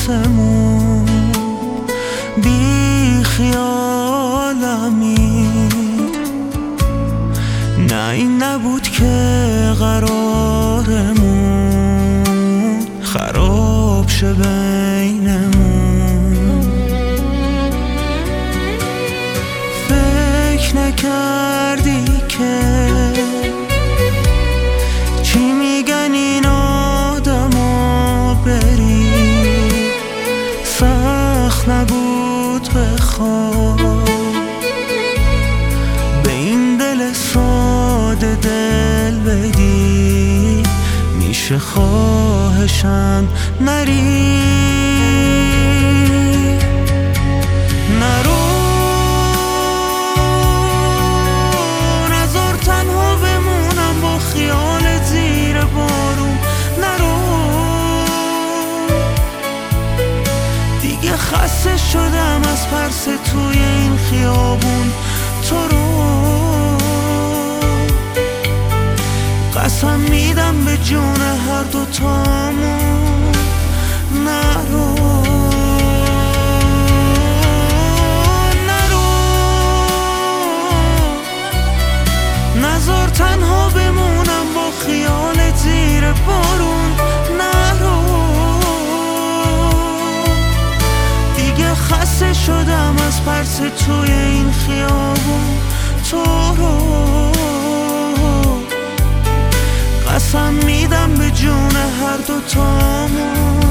آسمون بی خیالمی. نه این نبود که قرارمون خراب شه بینمون. فکر نکردی که چی میگن این آدما، بری سخت نبود بخواب به این دل ساده دل بدی. میشه خواهشم نری، نرو، نذار تنها بمونم با خیال زیر بارون. نرو دیگه، خسته شدم از پرس توی این خیابون. تو رو قسم میدم به جون هر دوتامون. نرو، نرو، نذار تنها بمونم با خیال زیر بارون. نرو دیگه، خسته شدم از پرس توی این خیابون. تو رو قسم میدم به جون هر دوتامون.